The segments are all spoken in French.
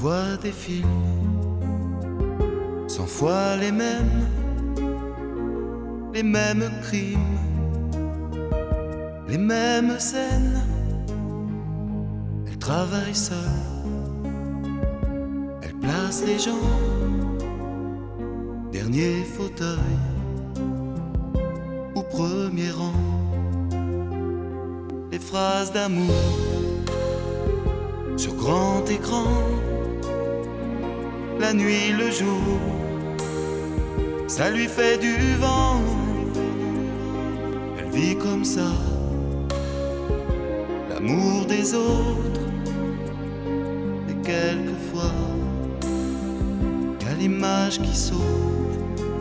voit des films, 100 fois les mêmes crimes, les mêmes scènes. Elle travaille seule, elle place les gens, dernier fauteuil ou premier rang. Les phrases d'amour sur grand écran, la nuit, le jour, ça lui fait du vent. Elle vit comme ça, l'amour des autres, et quelquefois, y a l'image qui saute.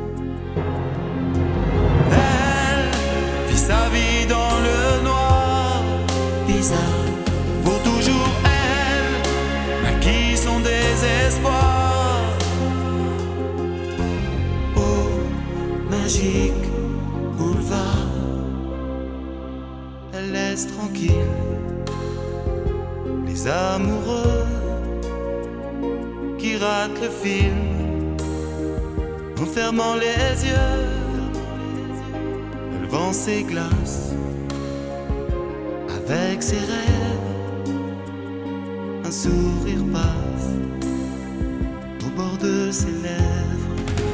Elle vit sa vie dans le noir, bizarre, pour toujours elle naquit son désespoir. Oh, magique boulevard, elle laisse tranquille les amoureux qui ratent le film en fermant les yeux. Elle vend ses glaces avec ses rêves, un sourire passe au bord de ses lèvres.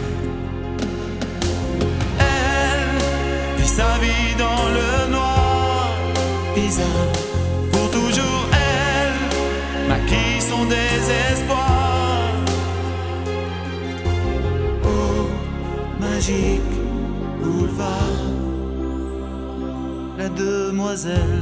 Elle vit sa vie dans le noir, bizarre, pour toujours elle maquille son désespoir. Oh, magique boulevard, la demoiselle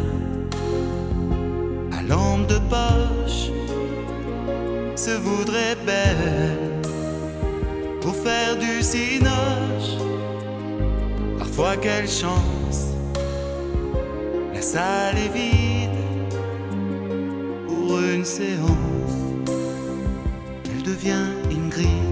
à lampe de poche se voudrait belle pour faire du cinoche. Parfois quelle chance, la salle est vide pour une séance. Elle devient Ingrid.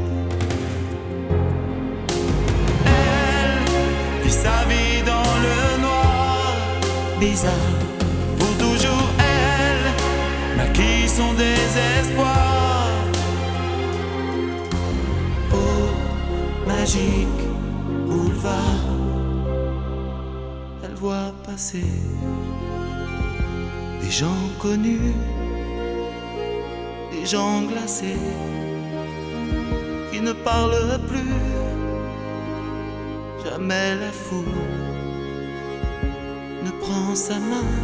Elle vit sa vie dans le noir, bizarre, pour toujours elle maquille son désespoir. Oh, magique boulevard, elle voit passer des gens connus, des gens glacés qui ne parlent plus. Jamais la foule ne prend sa main,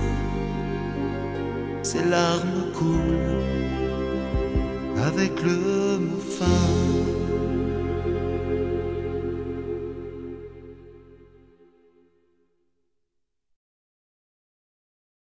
ses larmes coulent avec le mot fin.